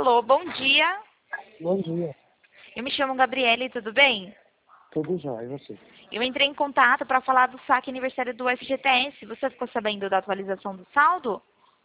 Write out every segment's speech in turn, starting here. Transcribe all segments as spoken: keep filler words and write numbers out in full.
Alô, bom dia. Bom dia. Eu me chamo Gabriele, tudo bem? Tudo jóia, e você? Eu entrei em contato para falar do saque aniversário do F G T S. Você ficou sabendo da atualização do saldo?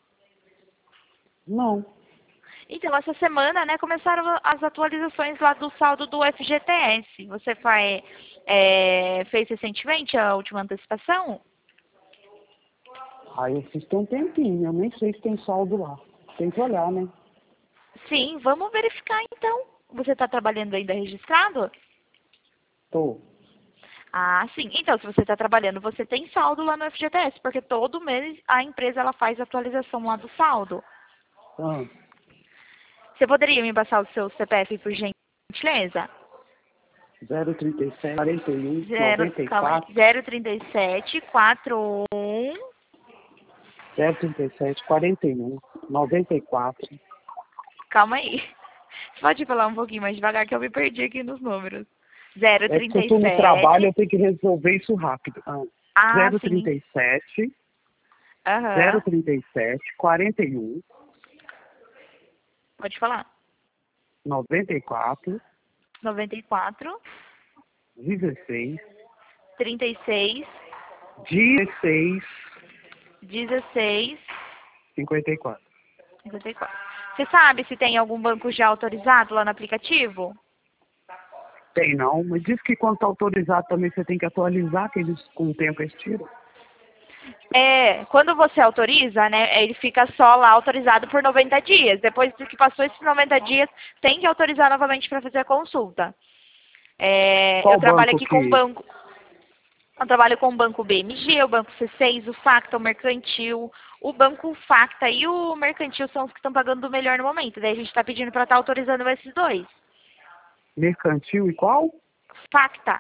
Não. Então, essa semana, né, começaram as atualizações lá do saldo do F G T S. Você faz, é, fez recentemente a última antecipação? Aí eu fiz tem um tempinho, eu nem sei se tem saldo lá. Tem que olhar, né? Sim, vamos verificar então. Você está trabalhando ainda registrado? Tô. Ah, sim. Então, se você está trabalhando, você tem saldo lá no F G T S, porque todo mês a empresa ela faz atualização lá do saldo. Ah, Você poderia me passar o seu C P F, por gentileza? zero trinta e sete, quarenta e um, Zero, noventa e calma aí. quatro. zero trinta e sete, quarenta e um. zero trinta e sete, quarenta e um, noventa e quatro. Calma aí. Você pode falar um pouquinho mais devagar que eu me perdi aqui nos números. zero É que se trinta eu e tô no trabalho, sete. eu tenho que resolver isso rápido. Ah, Ah, zero trinta sim. e sete, zero Aham. trinta e sete, quarenta e um, Pode falar. noventa e quatro, noventa e quatro, dezesseis, trinta e seis, dezesseis, dezesseis, cinquenta e quatro. cinquenta e quatro. Você sabe se tem algum banco já autorizado lá no aplicativo? Tem não, mas diz que quando tá autorizado também você tem que atualizar, que eles com o tempo eles tiram. É, quando você autoriza, né, ele fica só lá autorizado por noventa dias. Depois que passou esses noventa dias, tem que autorizar novamente para fazer a consulta. É, eu Qual trabalho banco aqui com o que... banco, eu trabalho com o banco B M G, o banco C seis, o Facta, o Mercantil. O banco Facta e o Mercantil são os que estão pagando o melhor no momento. Daí a gente está pedindo para estar autorizando esses dois. Mercantil e qual? Facta,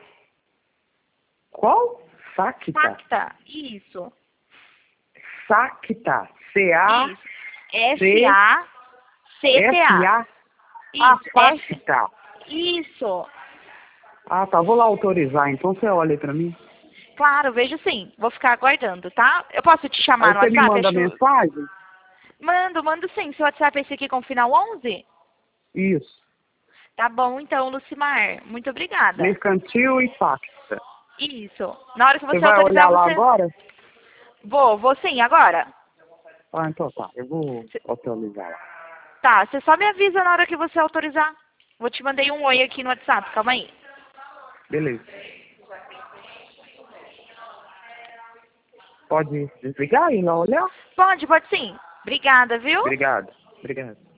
Qual? Sacta. Facta, isso, Sacta. C-A... isso. F A C T A. F-A... Ah, Isso, F. Facta. Isso. Ah, tá. Vou lá autorizar, então você olha aí pra mim. Claro, vejo sim. Vou ficar aguardando, tá? Eu posso te chamar Aí no você me WhatsApp? manda Acho... mensagem? Mando, mando sim. Seu WhatsApp é esse aqui com o final onze? Isso. Tá bom, então, Lucimar. Muito obrigada. Mercantil e Facta. Isso. Na hora que Você você vai olhar autorizar, lá você... agora? Vou, vou sim, agora. Ah, então tá. Eu vou Cê- autorizar lá. Tá, você só me avisa na hora que você autorizar. Vou te mandei um oi aqui no WhatsApp, calma aí. Beleza. Pode desligar e ir lá olhar? Pode, pode sim. Obrigada, viu? Obrigado. Obrigado.